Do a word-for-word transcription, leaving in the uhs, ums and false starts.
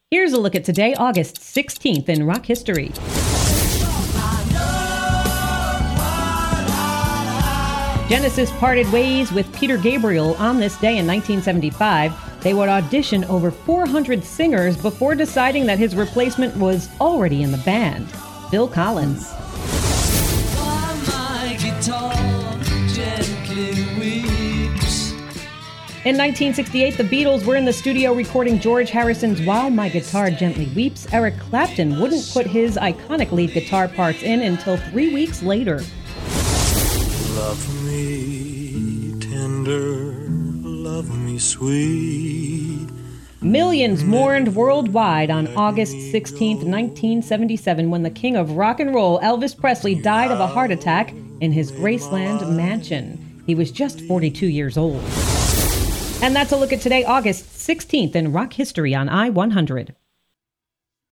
Here's a look at today, August sixteenth, in rock history. Genesis parted ways with Peter Gabriel on this day in nineteen seventy-five. They would audition over four hundred singers before deciding that his replacement was already in the band, Phil Collins. In nineteen sixty-eight, the Beatles were in the studio recording George Harrison's While My Guitar Gently Weeps. Eric Clapton wouldn't put his iconic lead guitar parts in until three weeks later. Love me tender, love me sweet. Millions mourned worldwide on August sixteenth, nineteen seventy-seven, when the king of rock and roll, Elvis Presley, died of a heart attack in his Graceland mansion. He was just forty-two years old. And that's a look at today, August sixteenth, in rock history on I one hundred.